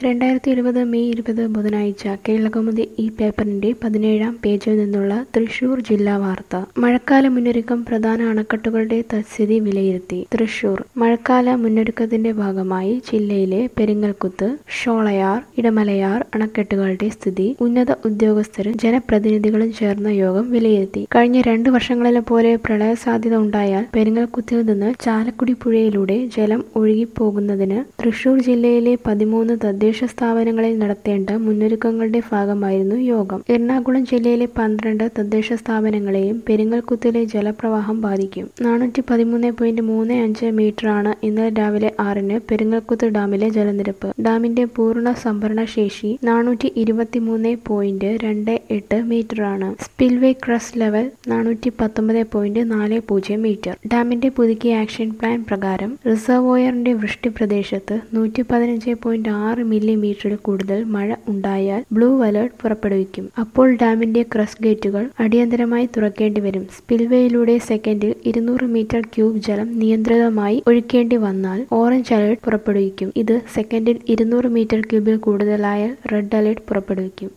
2020 May 20 ബുധനാഴ്ച കേരളകൗമുദി ഈ പേപ്പറിന്റെ 17-ാം പേജിൽ നിന്നുള്ള തൃശൂർ ജില്ലാ വാർത്ത. മഴക്കാല മുന്നൊരുക്കം പ്രധാന അണക്കെട്ടുകളുടെ തത്സ്ഥിതി വിലയിരുത്തി. തൃശൂർ മഴക്കാല മുന്നൊരുക്കത്തിന്റെ ഭാഗമായി ജില്ലയിലെ പെരിങ്ങൽകുത്ത്, ഷോളയാർ, ഇടമലയാർ അണക്കെട്ടുകളുടെ സ്ഥിതി ഉന്നത ഉദ്യോഗസ്ഥരും ജനപ്രതിനിധികളും ചേർന്ന യോഗം വിലയിരുത്തി. കഴിഞ്ഞ 2 വർഷങ്ങളിലെ പോലെ പ്രളയ സാധ്യത ഉണ്ടായാൽ പെരിങ്ങൽകുത്തിൽ നിന്ന് ചാലക്കുടി പുഴയിലൂടെ ജലം ഒഴുകിപ്പോകുന്നതിന് തൃശൂർ ജില്ലയിലെ 13 തദ്ദേശ സ്ഥാപനങ്ങളിൽ നടത്തേണ്ട മുന്നൊരുക്കങ്ങളുടെ ഭാഗമായിരുന്നു യോഗം. എറണാകുളം ജില്ലയിലെ 12 തദ്ദേശ സ്ഥാപനങ്ങളെയും പെരിങ്ങൽകുത്തിലെ ജലപ്രവാഹം ബാധിക്കും. 413.35 മീറ്ററാണ് ഇന്നലെ രാവിലെ 6-ന് പെരിങ്ങൽകുത്ത് ഡാമിലെ ജലനിരപ്പ്. ഡാമിന്റെ പൂർണ്ണ സംഭരണ ശേഷി 423.28 മീറ്ററാണ്. Spillway crest level 419.40 metre. ഡാമിന്റെ പുതുക്കിയ ആക്ഷൻ പ്ലാൻ പ്രകാരം റിസർവോയറിന്റെ വൃഷ്ടി പ്രദേശത്ത് 115.6 മില്ലിമീറ്ററിൽ കൂടുതൽ മഴ ഉണ്ടായാൽ ബ്ലൂ അലർട്ട് പുറപ്പെടുവിക്കും. അപ്പോൾ ഡാമിന്റെ ക്രസ്റ്റ് ഗേറ്റുകൾ അടിയന്തരമായി തുറക്കേണ്ടി വരും. സ്പിൽവേയിലൂടെ സെക്കൻഡിൽ 200 മീറ്റർ ക്യൂബ് ജലം നിയന്ത്രിതമായി ഒഴുക്കേണ്ടി വന്നാൽ ഓറഞ്ച് അലർട്ട് പുറപ്പെടുവിക്കും. ഇത് സെക്കൻഡിൽ 200 മീറ്റർ ക്യൂബിൽ കൂടുതലായാൽ റെഡ് അലർട്ട് പുറപ്പെടുവിക്കും.